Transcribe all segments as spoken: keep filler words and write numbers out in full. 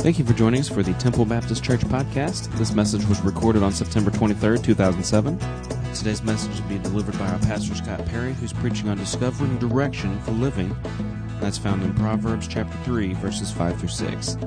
Thank you for joining us for the Temple Baptist Church podcast. This message was recorded on September twenty-third, two thousand seven. Today's message is being delivered by our pastor, Scott Perry, who's preaching on discovering direction for living. That's found in Proverbs chapter three, verses five through six.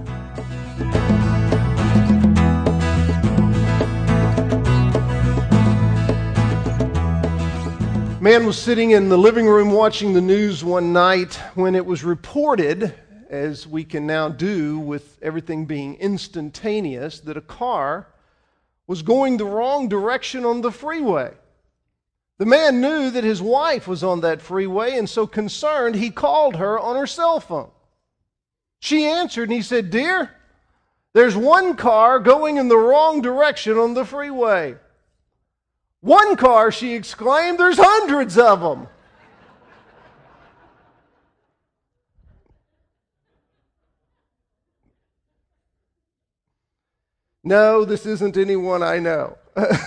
Man was sitting in the living room watching the news one night when it was reported, as we can now do with everything being instantaneous, that a car was going the wrong direction on the freeway. The man knew that his wife was on that freeway, and so concerned, he called her on her cell phone. She answered, and he said, "Dear, there's one car going in the wrong direction on the freeway." "One car," she exclaimed, "there's hundreds of them." No, this isn't anyone I know.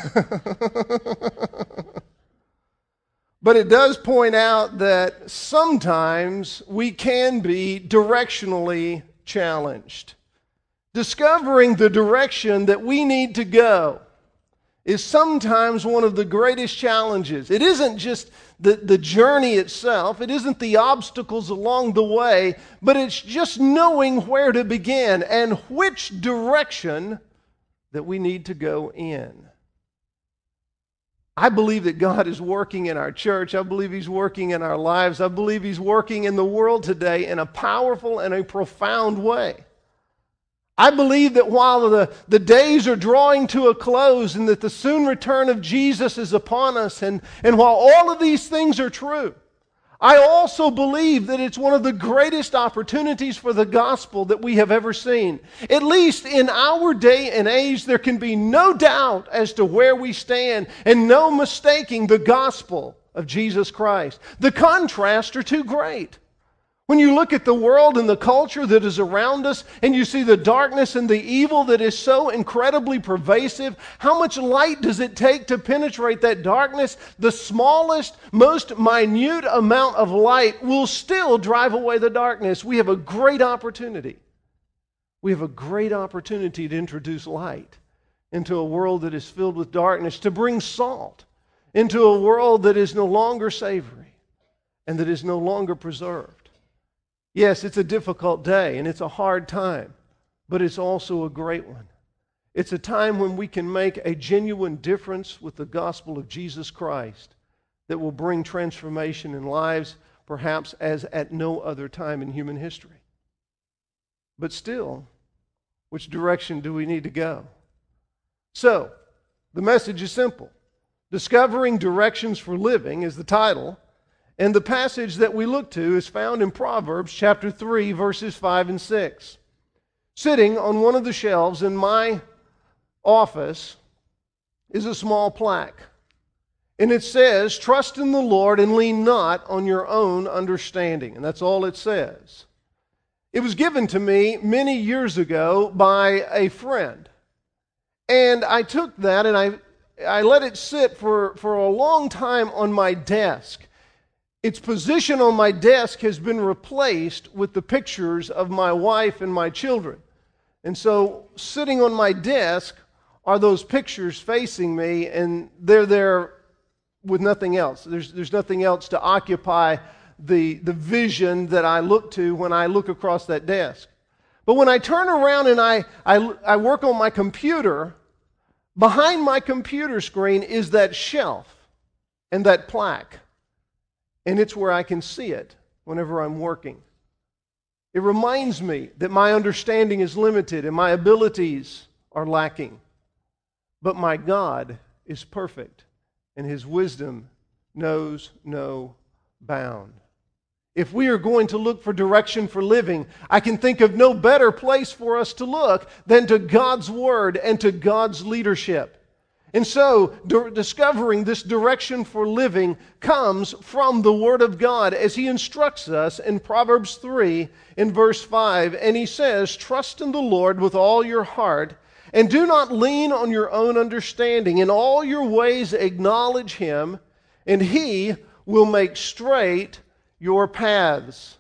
But it does point out that sometimes we can be directionally challenged. Discovering the direction that we need to go is sometimes one of the greatest challenges. It isn't just the, the journey itself, it isn't the obstacles along the way, but it's just knowing where to begin and which direction that we need to go in. I believe that God is working in our church. I believe He's working in our lives. I believe He's working in the world today in a powerful and a profound way. I believe that while the, the days are drawing to a close and that the soon return of Jesus is upon us, and, and while all of these things are true, I also believe that it's one of the greatest opportunities for the gospel that we have ever seen. At least in our day and age, there can be no doubt as to where we stand and no mistaking the gospel of Jesus Christ. The contrasts are too great. When you look at the world and the culture that is around us and you see the darkness and the evil that is so incredibly pervasive, how much light does it take to penetrate that darkness? The smallest, most minute amount of light will still drive away the darkness. We have a great opportunity. We have a great opportunity to introduce light into a world that is filled with darkness, to bring salt into a world that is no longer savory and that is no longer preserved. Yes, it's a difficult day and it's a hard time, but it's also a great one. It's a time when we can make a genuine difference with the gospel of Jesus Christ that will bring transformation in lives perhaps as at no other time in human history. But still, which direction do we need to go? So, the message is simple. Discovering Directions for Living is the title. And the passage that we look to is found in Proverbs chapter three, verses five and six. Sitting on one of the shelves in my office is a small plaque. And it says, "Trust in the Lord and lean not on your own understanding." And that's all it says. It was given to me many years ago by a friend. And I took that and I, I let it sit for, for a long time on my desk. Its position on my desk has been replaced with the pictures of my wife and my children. And so sitting on my desk are those pictures facing me, and they're there with nothing else. There's, there's nothing else to occupy the, the vision that I look to when I look across that desk. But when I turn around and I, I, I work on my computer, behind my computer screen is that shelf and that plaque. And it's where I can see it whenever I'm working. It reminds me that my understanding is limited and my abilities are lacking. But my God is perfect, and His wisdom knows no bound. If we are going to look for direction for living, I can think of no better place for us to look than to God's Word and to God's leadership. And so, d- discovering this direction for living comes from the Word of God as He instructs us in Proverbs three in verse five. And He says, "Trust in the Lord with all your heart, and do not lean on your own understanding. In all your ways acknowledge Him, and He will make straight your paths."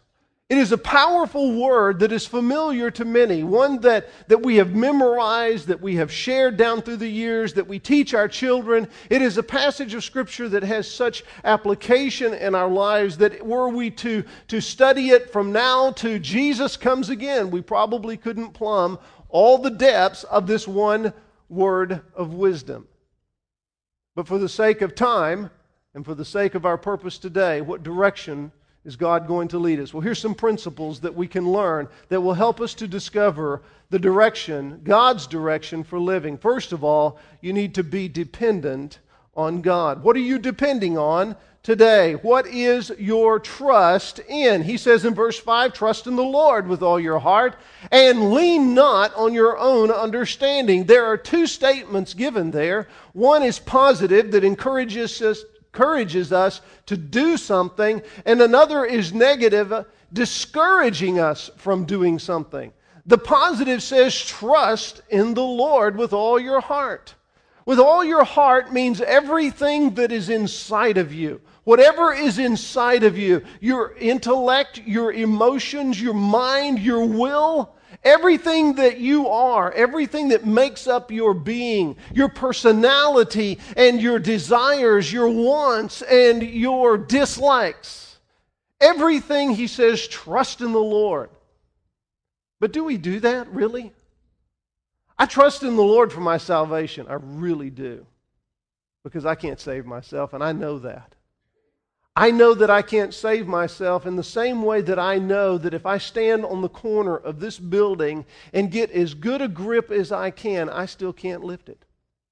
It is a powerful word that is familiar to many, one that, that we have memorized, that we have shared down through the years, that we teach our children. It is a passage of Scripture that has such application in our lives that were we to, to study it from now to Jesus comes again, we probably couldn't plumb all the depths of this one word of wisdom. But for the sake of time and for the sake of our purpose today, what direction is God going to lead us? Well, here's some principles that we can learn that will help us to discover the direction, God's direction for living. First of all, you need to be dependent on God. What are you depending on today? What is your trust in? He says in verse five, trust in the Lord with all your heart and lean not on your own understanding. There are two statements given there. One is positive that encourages us encourages us to do something, and another is negative, discouraging us from doing something. The positive says, trust in the Lord with all your heart. With all your heart means everything that is inside of you. Whatever is inside of you, your intellect, your emotions, your mind, your will, everything that you are, everything that makes up your being, your personality and your desires, your wants and your dislikes. Everything, he says, trust in the Lord. But do we do that, really? I trust in the Lord for my salvation. I really do. Because I can't save myself, and I know that. I know that I can't save myself in the same way that I know that if I stand on the corner of this building and get as good a grip as I can, I still can't lift it.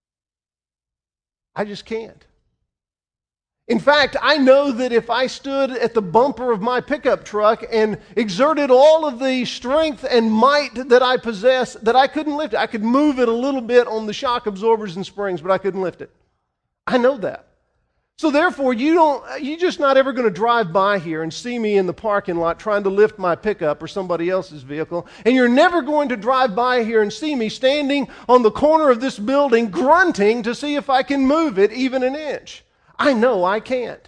I just can't. In fact, I know that if I stood at the bumper of my pickup truck and exerted all of the strength and might that I possess, that I couldn't lift it. I could move it a little bit on the shock absorbers and springs, but I couldn't lift it. I know that. So therefore, you don't, you're just not ever going to drive by here and see me in the parking lot trying to lift my pickup or somebody else's vehicle. And you're never going to drive by here and see me standing on the corner of this building grunting to see if I can move it even an inch. I know I can't.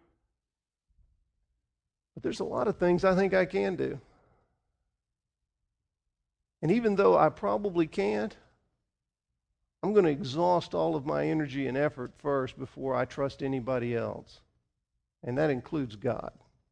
But there's a lot of things I think I can do. And even though I probably can't, I'm going to exhaust all of my energy and effort first before I trust anybody else. And that includes God.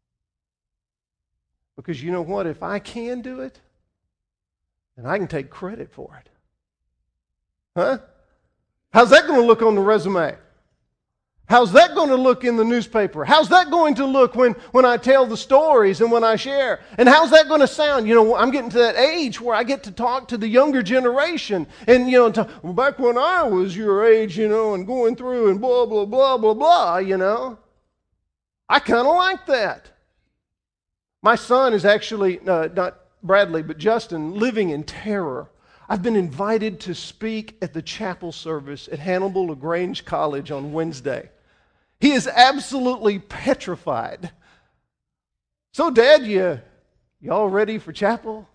Because you know what? If I can do it, then I can take credit for it. Huh? How's that going to look on the resume? How's that going to look in the newspaper? How's that going to look when, when I tell the stories and when I share? And how's that going to sound? You know, I'm getting to that age where I get to talk to the younger generation. And, you know, to, well, back when I was your age, you know, and going through and blah, blah, blah, blah, blah, you know. I kind of like that. My son is actually, uh, not Bradley, but Justin, living in terror. I've been invited to speak at the chapel service at Hannibal LaGrange College on Wednesday. He is absolutely petrified. So, Dad, you, you all ready for chapel?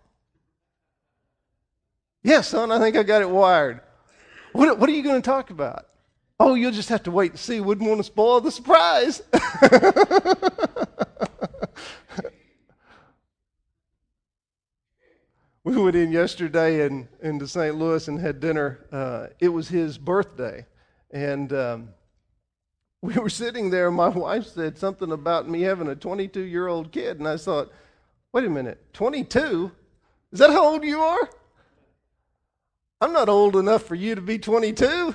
Yeah, son, I think I got it wired. What, what are you going to talk about? Oh, you'll just have to wait and see. Wouldn't want to spoil the surprise. We went in yesterday in, into Saint Louis and had dinner. Uh, it was his birthday. And um, we were sitting there, and my wife said something about me having a twenty-two-year-old kid. And I thought, wait a minute, twenty-two? Is that how old you are? I'm not old enough for you to be twenty-two.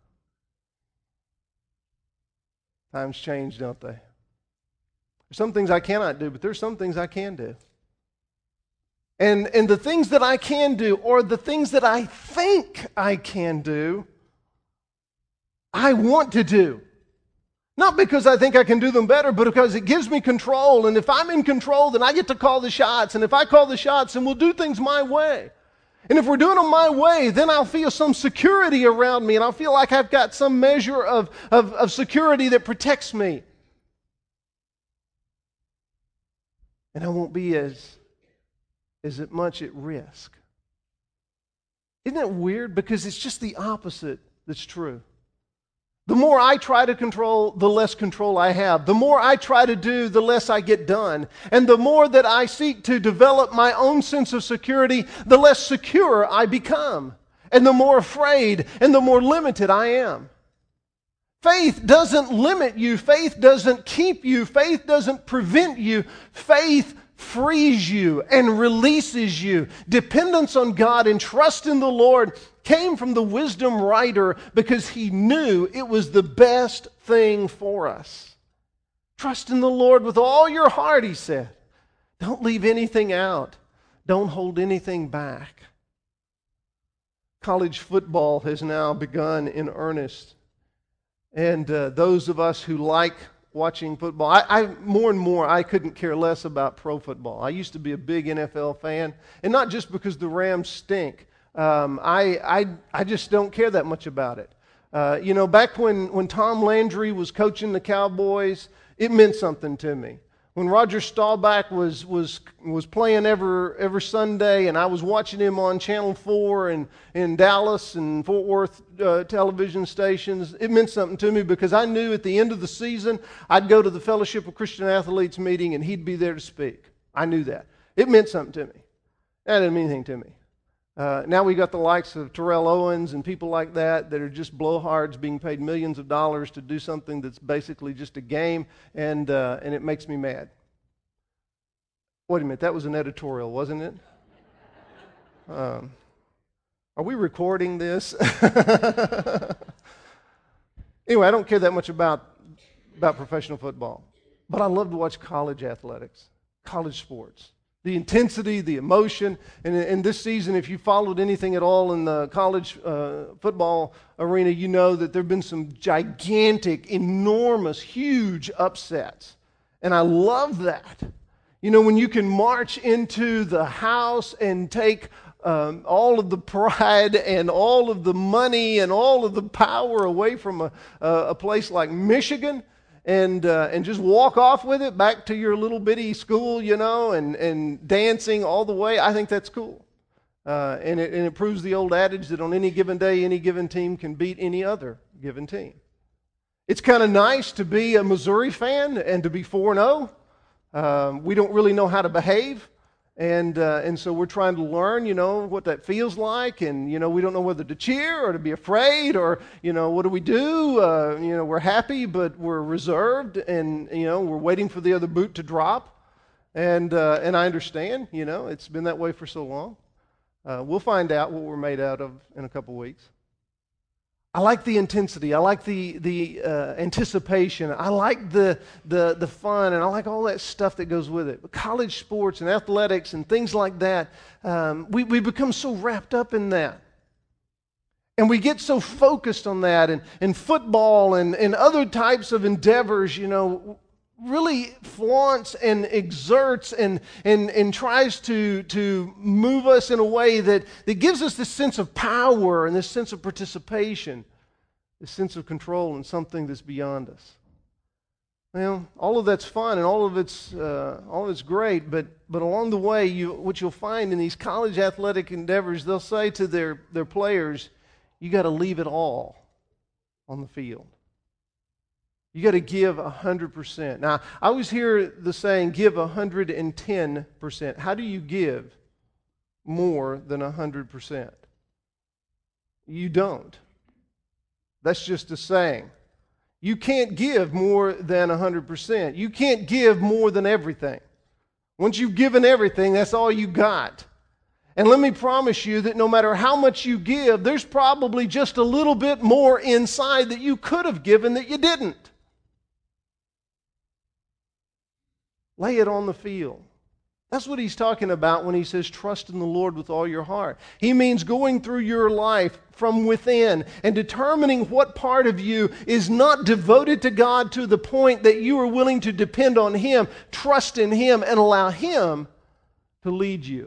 Times change, don't they? There's some things I cannot do, but there's some things I can do. And, and the things that I can do, or the things that I think I can do, I want to do. Not because I think I can do them better, but because it gives me control. And if I'm in control, then I get to call the shots. And if I call the shots, then we'll do things my way. And if we're doing them my way, then I'll feel some security around me. And I'll feel like I've got some measure of, of, of security that protects me. And I won't be as... is it much at risk? Isn't that weird? Because it's just the opposite that's true. The more I try to control, the less control I have. The more I try to do, the less I get done. And the more that I seek to develop my own sense of security, the less secure I become. And the more afraid and the more limited I am. Faith doesn't limit you. Faith doesn't keep you. Faith doesn't prevent you. Faith frees you and releases you. Dependence on God and trust in the Lord came from the wisdom writer because he knew it was the best thing for us. Trust in the Lord with all your heart, he said. Don't leave anything out. Don't hold anything back. College football has now begun in earnest. And uh, those of us who like watching football, I, I more and more, I couldn't care less about pro football. I used to be a big N F L fan, and not just because the Rams stink. Um, I, I, I just don't care that much about it. Uh, you know, back when, when Tom Landry was coaching the Cowboys, it meant something to me. When Roger Staubach was was was playing every every Sunday, and I was watching him on Channel four and in Dallas and Fort Worth uh, television stations, it meant something to me because I knew at the end of the season I'd go to the Fellowship of Christian Athletes meeting and he'd be there to speak. I knew that. It meant something to me. That didn't mean anything to me. Uh, now we got the likes of Terrell Owens and people like that that are just blowhards being paid millions of dollars to do something that's basically just a game, and uh, and it makes me mad. Wait a minute, that was an editorial, wasn't it? Um, are we recording this? Anyway, I don't care that much about about professional football, but I love to watch college athletics, college sports. The intensity, the emotion, and in this season, if you followed anything at all in the college uh, football arena, you know that there have been some gigantic, enormous, huge upsets. And I love that. You know, when you can march into the house and take um, all of the pride and all of the money and all of the power away from a, a place like Michigan, and uh, and just walk off with it back to your little bitty school, you know, and, and dancing all the way, I think that's cool. Uh, and, it, and it proves the old adage that on any given day, any given team can beat any other given team. It's kind of nice to be a Missouri fan and to be four and oh. Um, we don't really know how to behave. And uh, and so we're trying to learn, you know, what that feels like, and you know, we don't know whether to cheer or to be afraid, or you know, what do we do? Uh, you know, we're happy, but we're reserved, and you know, we're waiting for the other boot to drop. And uh, and I understand, you know, it's been that way for so long. Uh, we'll find out what we're made out of in a couple weeks. I like the intensity. I like the the uh, anticipation. I like the, the the fun, and I like all that stuff that goes with it. But college sports and athletics and things like that, um, we we become so wrapped up in that, and we get so focused on that. And, and football and, and other types of endeavors, you know, really flaunts and exerts and, and, and tries to, to move us in a way that, that gives us this sense of power and this sense of participation, this sense of control in something that's beyond us. Well, all of that's fun and all of it's uh, all of it's great, but but along the way, you what you'll find in these college athletic endeavors, they'll say to their, their players, you got to leave it all on the field. You got to give one hundred percent. Now, I always hear the saying, give one hundred ten percent. How do you give more than one hundred percent? You don't. That's just a saying. You can't give more than one hundred percent. You can't give more than everything. Once you've given everything, that's all you got. And let me promise you that no matter how much you give, there's probably just a little bit more inside that you could have given that you didn't. Lay it on the field. That's what he's talking about when he says trust in the Lord with all your heart. He means going through your life from within and determining what part of you is not devoted to God to the point that you are willing to depend on Him, trust in Him, and allow Him to lead you.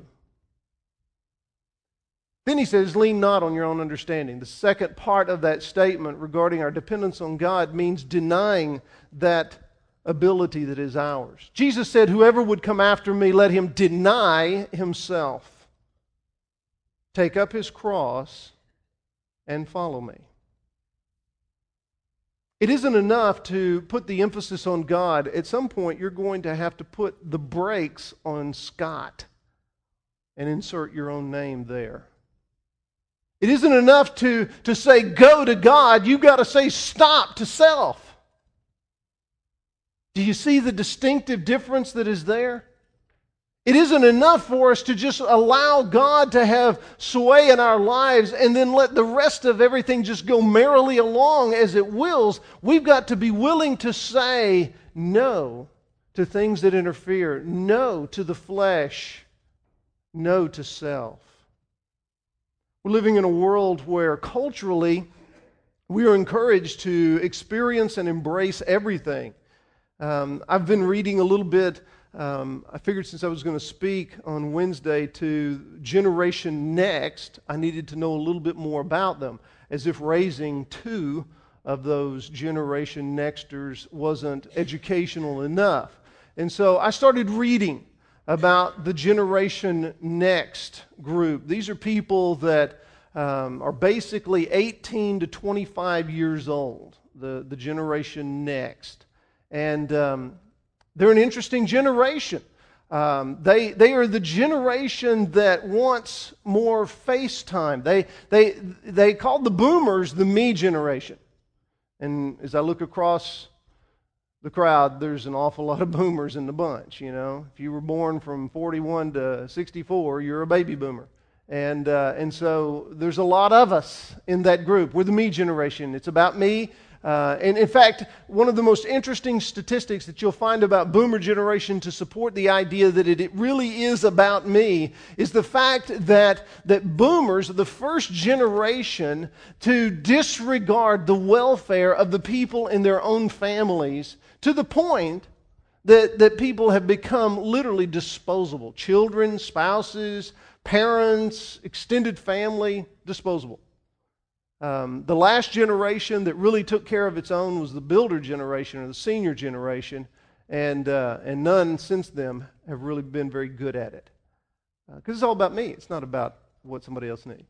Then he says, lean not on your own understanding. The second part of that statement regarding our dependence on God means denying that ability that is ours. Jesus said, whoever would come after me, let him deny himself, take up his cross, and follow me. It isn't enough to put the emphasis on God. At some point, you're going to have to put the brakes on Scott and insert your own name there. It isn't enough to, to say go to God. You've got to say stop to self. Do you see the distinctive difference that is there? It isn't enough for us to just allow God to have sway in our lives and then let the rest of everything just go merrily along as it wills. We've got to be willing to say no to things that interfere, no to the flesh, no to self. We're living in a world where culturally we are encouraged to experience and embrace everything. Um, I've been reading a little bit. Um, I figured since I was going to speak on Wednesday to Generation Next, I needed to know a little bit more about them, as if raising two of those Generation Nexters wasn't educational enough. And so I started reading about the Generation Next group. These are people that um, are basically eighteen to twenty-five years old, the, the Generation Next. And um, they're an interesting generation. Um, they they are the generation that wants more face time. They they they called the boomers the me generation. And as I look across the crowd, there's an awful lot of boomers in the bunch. You know, if you were born from forty-one to sixty-four, you're a baby boomer. And uh, and so there's a lot of us in that group. We're the me generation. It's about me. Uh, and in fact, one of the most interesting statistics that you'll find about boomer generation to support the idea that it, it really is about me is the fact that, that boomers are the first generation to disregard the welfare of the people in their own families to the point that, that people have become literally disposable. Children, spouses, parents, extended family, disposable. Um, the last generation that really took care of its own was the builder generation or the senior generation, and uh, and none since them have really been very good at it. Because uh, it's all about me. It's not about what somebody else needs.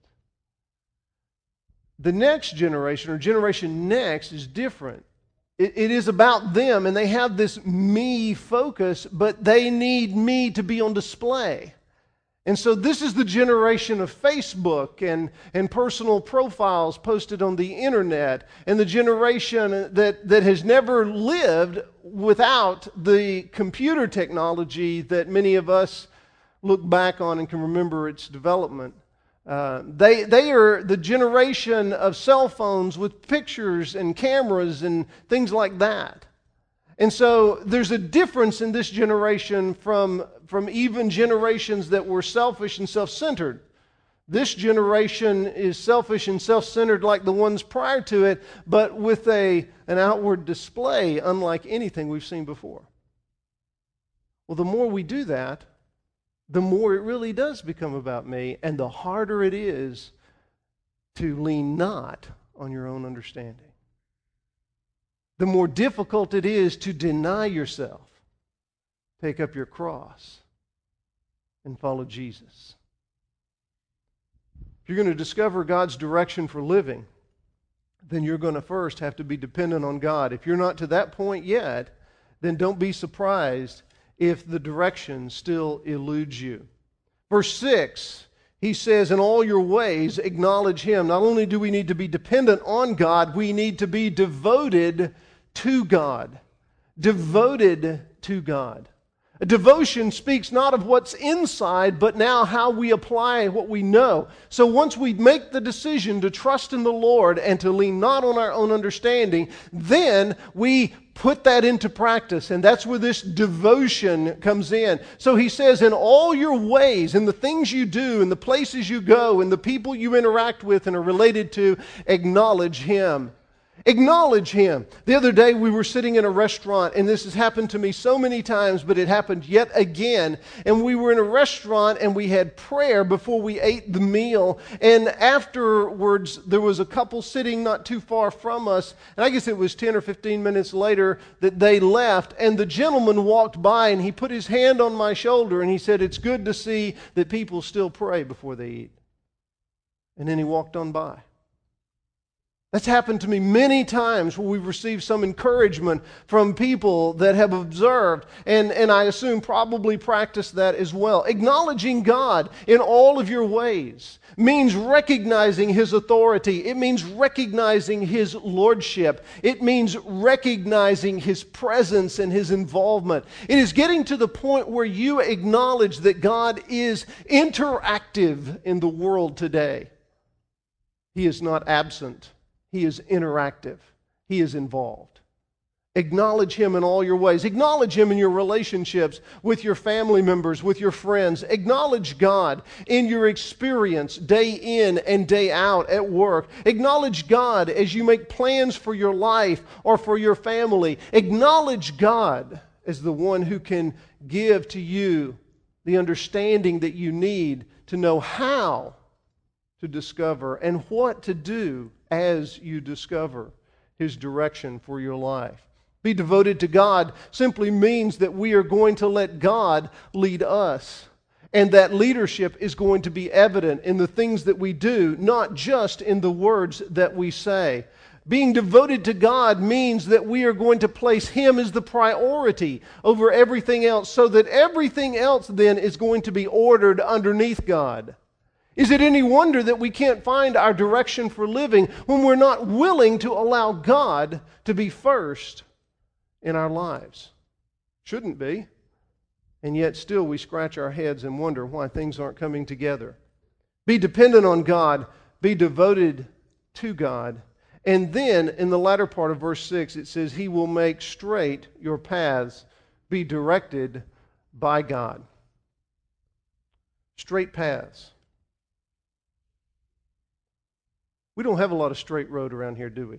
The next generation, or Generation Next, is different. It, it is about them, and they have this me focus, but they need me to be on display. And so this is the generation of Facebook and, and personal profiles posted on the internet, and the generation that, that has never lived without the computer technology that many of us look back on and can remember its development. Uh, they, they are the generation of cell phones with pictures and cameras and things like that. And so there's a difference in this generation from, from even generations that were selfish and self-centered. This generation is selfish and self-centered like the ones prior to it, but with a, an outward display unlike anything we've seen before. Well, the more we do that, the more it really does become about me, and the harder it is to lean not on your own understanding. The more difficult it is to deny yourself, take up your cross, and follow Jesus. If you're going to discover God's direction for living, then you're going to first have to be dependent on God. If you're not to that point yet, then don't be surprised if the direction still eludes you. Verse six, he says, in all your ways acknowledge Him. Not only do we need to be dependent on God, we need to be devoted to God. Devoted to God. A devotion speaks not of what's inside, but now how we apply what we know. So once we make the decision to trust in the Lord and to lean not on our own understanding, then we put that into practice, and that's where this devotion comes in. So he says, in all your ways, in the things you do, in the places you go, in the people you interact with and are related to, acknowledge Him. Acknowledge Him. The other day we were sitting in a restaurant, and this has happened to me so many times, but it happened yet again. And we were in a restaurant, and we had prayer before we ate the meal. And afterwards, there was a couple sitting not too far from us. And I guess it was ten or fifteen minutes later that they left. And the gentleman walked by, and he put his hand on my shoulder, and he said, "It's good to see that people still pray before they eat." And then he walked on by. That's happened to me many times where we've received some encouragement from people that have observed, and, and I assume probably practiced that as well. Acknowledging God in all of your ways means recognizing His authority. It means recognizing His lordship. It means recognizing His presence and His involvement. It is getting to the point where you acknowledge that God is interactive in the world today. He is not absent. He is interactive. He is involved. Acknowledge Him in all your ways. Acknowledge Him in your relationships with your family members, with your friends. Acknowledge God in your experience day in and day out at work. Acknowledge God as you make plans for your life or for your family. Acknowledge God as the one who can give to you the understanding that you need to know how to discover and what to do as you discover His direction for your life. Be devoted to God simply means that we are going to let God lead us. And that leadership is going to be evident in the things that we do, not just in the words that we say. Being devoted to God means that we are going to place Him as the priority over everything else, so that everything else then is going to be ordered underneath God. Is it any wonder that we can't find our direction for living when we're not willing to allow God to be first in our lives? Shouldn't be. And yet still we scratch our heads and wonder why things aren't coming together. Be dependent on God. Be devoted to God. And then in the latter part of verse six it says, He will make straight your paths. Be directed by God. Straight paths. We don't have a lot of straight road around here, do we?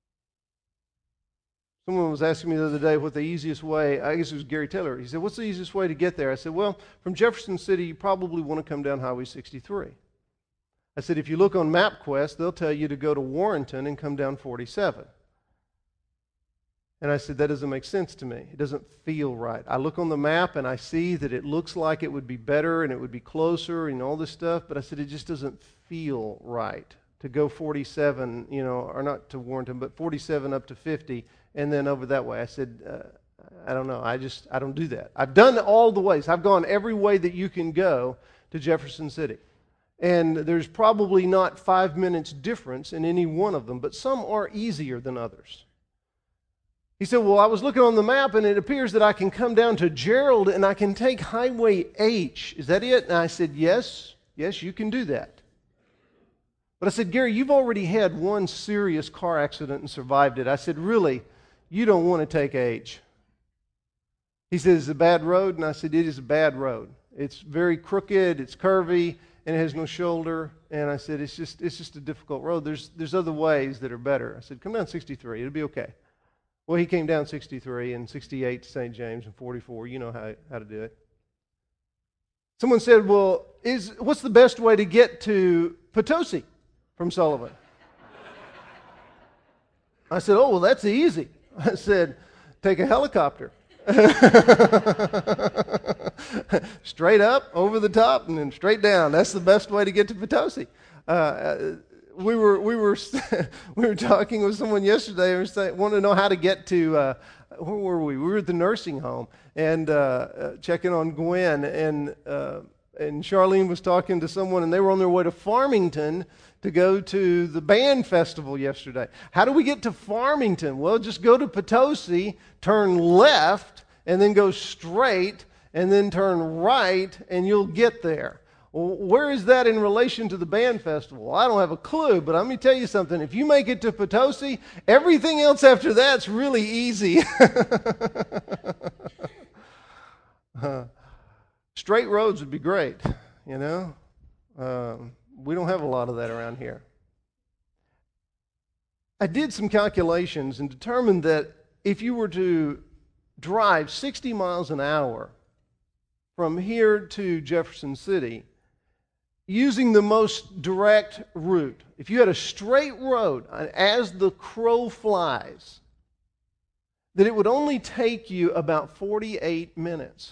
Someone was asking me the other day what the easiest way, I guess it was Gary Taylor, he said, what's the easiest way to get there? I said, well, from Jefferson City, you probably want to come down Highway sixty-three. I said, if you look on MapQuest, they'll tell you to go to Warrenton and come down forty-seven. And I said, that doesn't make sense to me. It doesn't feel right. I look on the map and I see that it looks like it would be better and it would be closer and all this stuff, but I said, it just doesn't feel right to go forty-seven, you know, or not to Warrenton, but forty-seven up to fifty, and then over that way. I said, uh, I don't know. I just, I don't do that. I've done all the ways. I've gone every way that you can go to Jefferson City. And there's probably not five minutes difference in any one of them, but some are easier than others. He said, well, I was looking on the map, and it appears that I can come down to Gerald, and I can take Highway H. Is that it? And I said, yes, yes, you can do that. But I said, Gary, you've already had one serious car accident and survived it. I said, really, you don't want to take H. He said, it's a bad road? And I said, it is a bad road. It's very crooked, it's curvy, and it has no shoulder. And I said, it's just it's just a difficult road. There's there's other ways that are better. I said, come down sixty-three, it'll be okay. Well, he came down sixty-three and sixty-eight to Saint James and forty-four. You know how, how to do it. Someone said, well, is what's the best way to get to Potosi from Sullivan? I said, oh, well, that's easy. I said, take a helicopter. Straight up, over the top, and then straight down. That's the best way to get to Potosi. Uh, we were we were we were talking with someone yesterday. We were saying, wanted to know how to get to uh, where were we? We were at the nursing home and uh, uh, checking on Gwen, and uh, and Charlene was talking to someone, and they were on their way to Farmington to go to the band festival yesterday. How do we get to Farmington? Well, just go to Potosi, turn left, and then go straight, and then turn right, and you'll get there. Well, where is that in relation to the band festival? Well, I don't have a clue, but let me tell you something. If you make it to Potosi, everything else after that's really easy. uh, straight roads would be great, you know. Um, we don't have a lot of that around here. I did some calculations and determined that if you were to drive sixty miles an hour from here to Jefferson City, using the most direct route, if you had a straight road as the crow flies, that it would only take you about forty-eight minutes.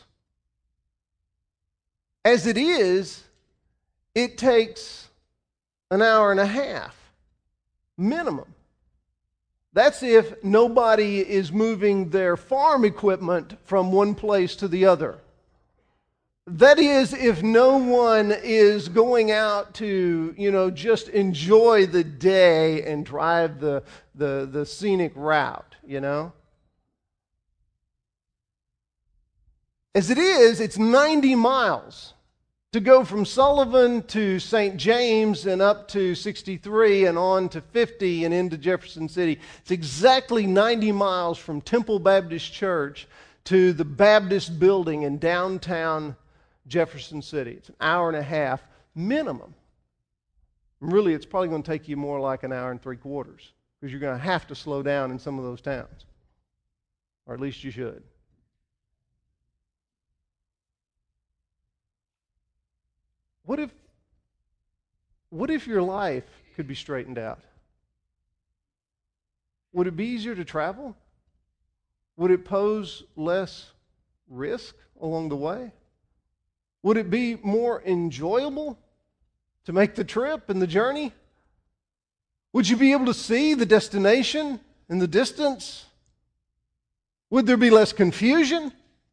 As it is, it takes an hour and a half, minimum. That's if nobody is moving their farm equipment from one place to the other. That is, if no one is going out to, you know, just enjoy the day and drive the, the, the scenic route, you know. As it is, it's ninety miles to go from Sullivan to Saint James and up to sixty-three and on to fifty and into Jefferson City. It's exactly ninety miles from Temple Baptist Church to the Baptist building in downtown Jefferson City. It's an hour and a half minimum. Really, it's probably going to take you more like an hour and three quarters because you're going to have to slow down in some of those towns. Or at least you should. What if, what if your life could be straightened out? Would it be easier to travel? Would it pose less risk along the way? Would it be more enjoyable to make the trip and the journey? Would you be able to see the destination in the distance? Would there be less confusion?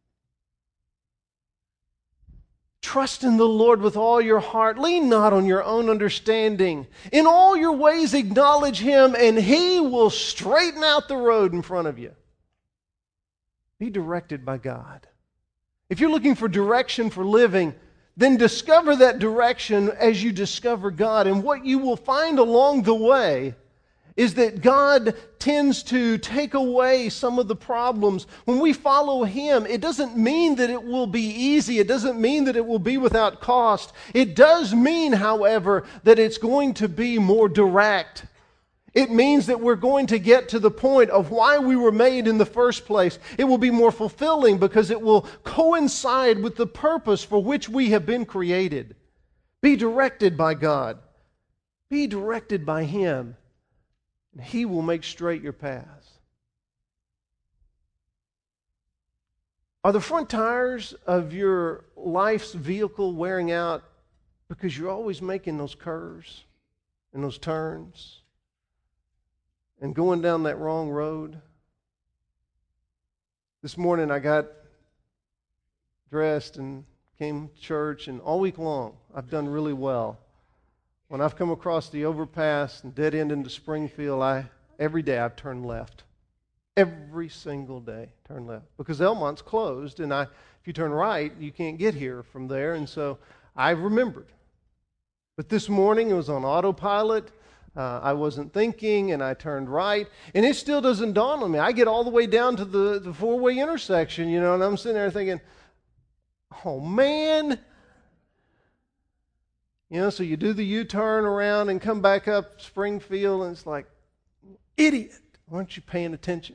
Trust in the Lord with all your heart. Lean not on your own understanding. In all your ways acknowledge Him, and He will straighten out the road in front of you. Be directed by God. If you're looking for direction for living, then discover that direction as you discover God. And what you will find along the way is that God tends to take away some of the problems. When we follow Him, it doesn't mean that it will be easy. It doesn't mean that it will be without cost. It does mean, however, that it's going to be more direct. It means that we're going to get to the point of why we were made in the first place. It will be more fulfilling because it will coincide with the purpose for which we have been created. Be directed by God. Be directed by Him. And He will make straight your paths. Are the front tires of your life's vehicle wearing out because you're always making those curves and those turns and going down that wrong road? This morning I got dressed and came to church, and all week long I've done really well. When I've come across the overpass and dead end into Springfield, I every day I've turned left. Every single day, turn left. Because Elmont's closed, and I, if you turn right, you can't get here from there, and so I remembered. But this morning it was on autopilot. Uh, I wasn't thinking, and I turned right, and it still doesn't dawn on me. I get all the way down to the, the four-way intersection, you know, and I'm sitting there thinking, oh, man. You know, so you do the U-turn around and come back up Springfield, and it's like, idiot, aren't you paying attention?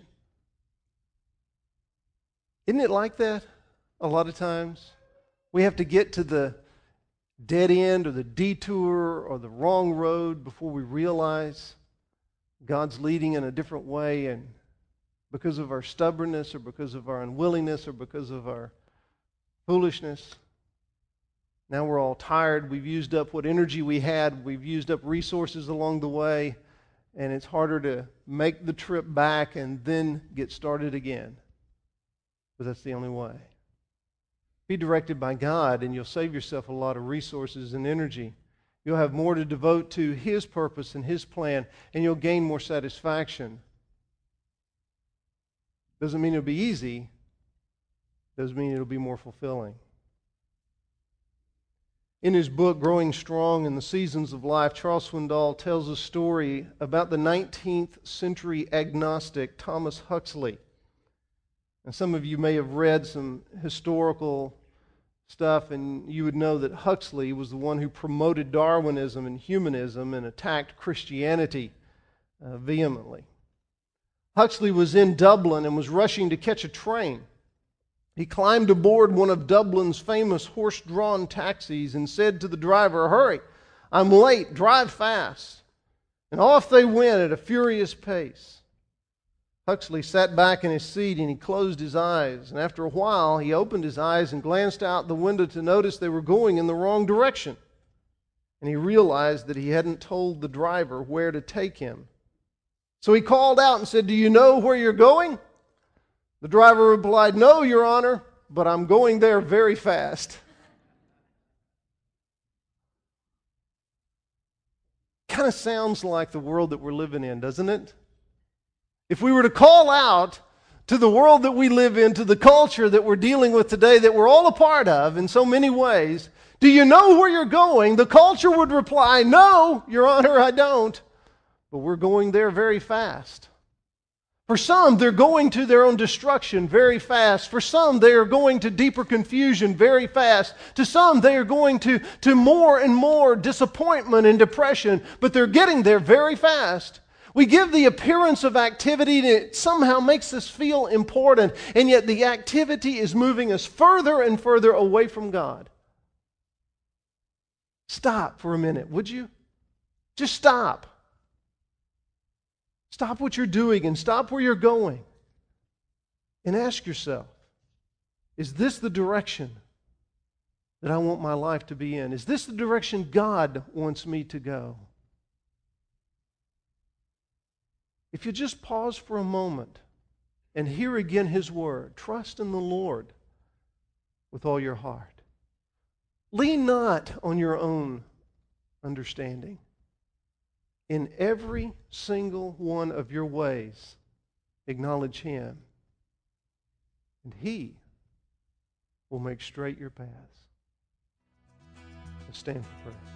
Isn't it like that a lot of times? We have to get to the dead end or the detour or the wrong road before we realize God's leading in a different way, and because of our stubbornness or because of our unwillingness or because of our foolishness, now we're all tired. We've used up what energy we had. We've used up resources along the way, and it's harder to make the trip back and then get started again. But that's the only way. Be directed by God, and you'll save yourself a lot of resources and energy. You'll have more to devote to His purpose and His plan, and you'll gain more satisfaction. Doesn't mean it'll be easy. Doesn't mean it'll be more fulfilling. In his book, Growing Strong in the Seasons of Life, Charles Swindoll tells a story about the nineteenth century agnostic Thomas Huxley. And some of you may have read some historical stuff, and you would know that Huxley was the one who promoted Darwinism and humanism and attacked Christianity uh, vehemently. Huxley was in Dublin and was rushing to catch a train. He climbed aboard one of Dublin's famous horse-drawn taxis and said to the driver, "Hurry, I'm late, drive fast." And off they went at a furious pace. Huxley sat back in his seat and he closed his eyes. And after a while, he opened his eyes and glanced out the window to notice they were going in the wrong direction. And he realized that he hadn't told the driver where to take him. So he called out and said, "Do you know where you're going?" The driver replied, "No, Your Honor, but I'm going there very fast." Kind of sounds like the world that we're living in, doesn't it? If we were to call out to the world that we live in, to the culture that we're dealing with today, that we're all a part of in so many ways, "Do you know where you're going?" the culture would reply, "No, Your Honor, I don't, but we're going there very fast." For some, they're going to their own destruction very fast. For some, they are going to deeper confusion very fast. To some, they are going to, to more and more disappointment and depression, but they're getting there very fast. We give the appearance of activity and it somehow makes us feel important, and yet the activity is moving us further and further away from God. Stop for a minute, would you? Just stop. Stop what you're doing and stop where you're going. And ask yourself, is this the direction that I want my life to be in? Is this the direction God wants me to go? If you just pause for a moment and hear again His word, trust in the Lord with all your heart. Lean not on your own understanding. In every single one of your ways, acknowledge Him, and He will make straight your paths. Let's stand for prayer.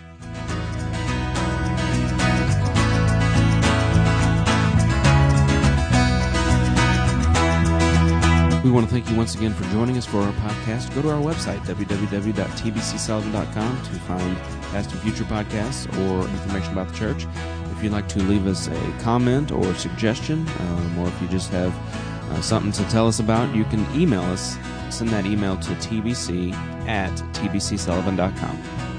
We want to thank you once again for joining us for our podcast. Go to our website, w w w dot t b c sullivan dot com, to find past and future podcasts or information about the church. If you'd like to leave us a comment or a suggestion, um, or if you just have uh, something to tell us about, you can email us. Send that email to t b c at t b c sullivan dot com.